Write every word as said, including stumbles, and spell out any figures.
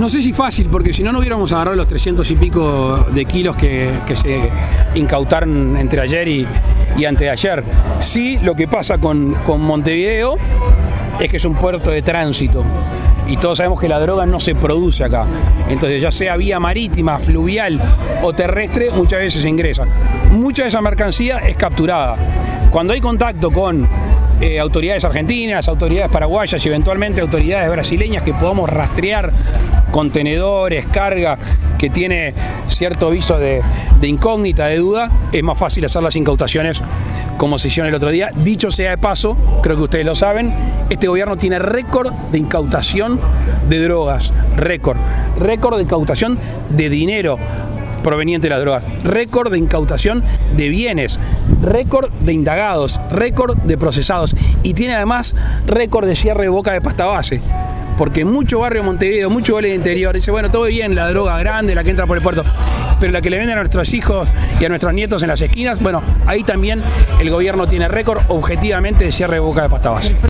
No sé si fácil, porque si no, no hubiéramos agarrado los trescientos y pico de kilos que, que se incautaron entre ayer y, y antes de ayer. Sí, lo que pasa con, con Montevideo es que es un puerto de tránsito y todos sabemos que la droga no se produce acá. Entonces, ya sea vía marítima, fluvial o terrestre, muchas veces se ingresa. Mucha de esa mercancía es capturada. Cuando hay contacto con eh, autoridades argentinas, autoridades paraguayas y eventualmente autoridades brasileñas que podamos rastrear contenedores, carga que tiene cierto viso de, de incógnita, de duda, es más fácil hacer las incautaciones como se hicieron el otro día. Dicho sea de paso, creo que ustedes lo saben, este gobierno tiene récord de incautación de drogas, récord, récord de incautación de dinero proveniente de las drogas, récord de incautación de bienes, récord de indagados, récord de procesados y tiene además récord de cierre de boca de pasta base. Porque mucho barrio de Montevideo, mucho barrio del interior, dice, bueno, todo bien, la droga grande, la que entra por el puerto, pero la que le venden a nuestros hijos y a nuestros nietos en las esquinas, bueno, ahí también el gobierno tiene récord objetivamente de cierre de boca de pasta base.